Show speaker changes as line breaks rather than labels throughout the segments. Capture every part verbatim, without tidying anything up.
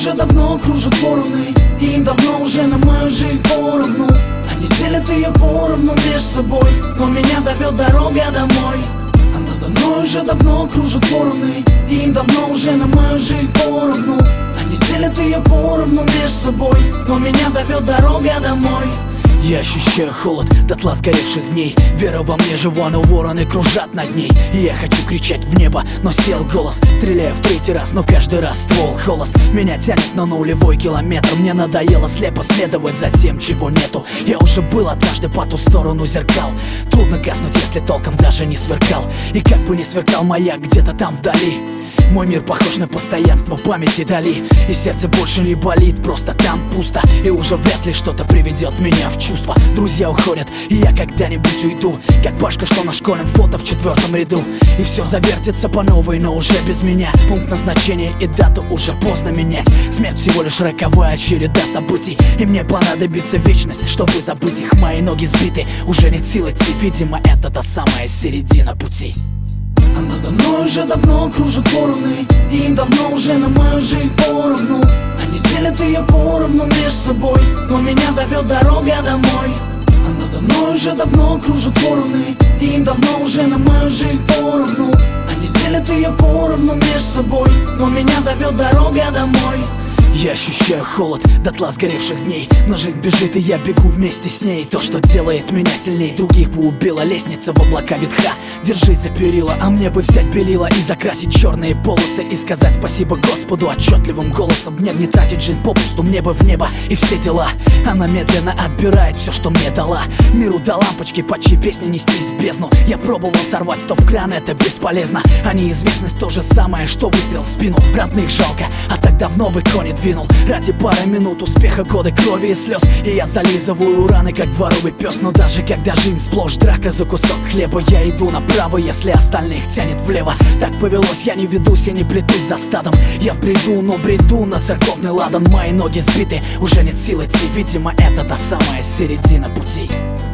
уже давно кружат вороны, и им давно уже на мою жизнь поровну. Они делят ее поровну между собой, но меня зовет дорога домой. А надо мной уже давно кружат вороны, и им давно уже на мою жизнь поровну. Они делят ее поровну между собой, но меня зовет дорога домой.
Я ощущаю холод дотла сгоревших дней. Вера во мне жива, но вороны кружат над ней. И я хочу кричать в небо, но сел голос. Стреляю в третий раз, но каждый раз ствол холост. Меня тянет на нулевой километр. Мне надоело слепо следовать за тем, чего нету. Я уже был однажды по ту сторону зеркал. Трудно гаснуть, если толком даже не сверкал. И как бы не сверкал маяк где-то там вдали, мой мир похож на постоянство памяти Дали. И сердце больше не болит, просто там пусто. И уже вряд ли что-то приведет меня в чувство. Друзья уходят, и я когда-нибудь уйду, как Пашка, что на школьном фото в четвертом ряду. И все завертится по новой, но уже без меня. Пункт назначения и дату уже поздно менять. Смерть всего лишь роковая череда событий, и мне понадобится вечность, чтобы забыть их. Мои ноги сбиты, уже нет сил идти. Видимо, это та самая середина пути.
А надо мной уже давно кружат вороны, и им давно уже на мою жизнь поровну. Они делят ее поровну между собой, но меня зовет дорога домой. А надо мной уже давно кружат вороны, и им давно уже на мою жизнь поровну. Они делят ее поровну между собой, но меня зовет дорога домой.
Я ощущаю холод дотла сгоревших дней, но жизнь бежит, и я бегу вместе с ней. То, что делает меня сильней других, бы убила лестница в облака ветха. Держись за перила, а мне бы взять белила и закрасить черные полосы, и сказать спасибо Господу отчетливым голосом. Мне не тратить жизнь попусту, мне бы в небо и все дела. Она медленно отбирает все, что мне дала. Миру до лампочки, под чьи песни нестись в бездну. Я пробовал сорвать стоп-кран, это бесполезно. А неизвестность то же самое, что выстрел в спину. Родных жалко, а так давно бы конь двинул. Ради пары минут успеха, годы крови и слез, и я зализываю раны, как дворовый пес. Но даже когда жизнь сплошь драка за кусок хлеба, я иду направо, если остальных тянет влево. Так повелось, я не ведусь, я не плетусь за стадом. Я в бреду, но бреду на церковный ладан. Мои ноги сбиты, уже нет сил идти. Видимо, это та самая середина пути.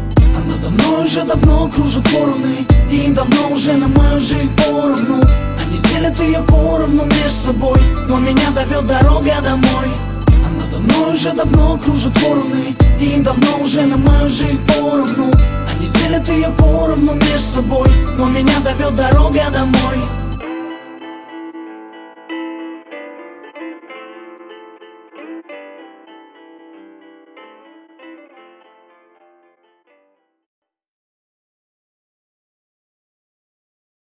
А надо мной уже давно кружат вороны, и им давно уже на мою жизнь поровну. Они делят ее поровну между собой, но меня зовет дорога домой. А надо мной уже давно кружат вороны, и им давно уже на мою жизнь поровну. Они делят ее поровну между собой, но меня зовет дорога домой.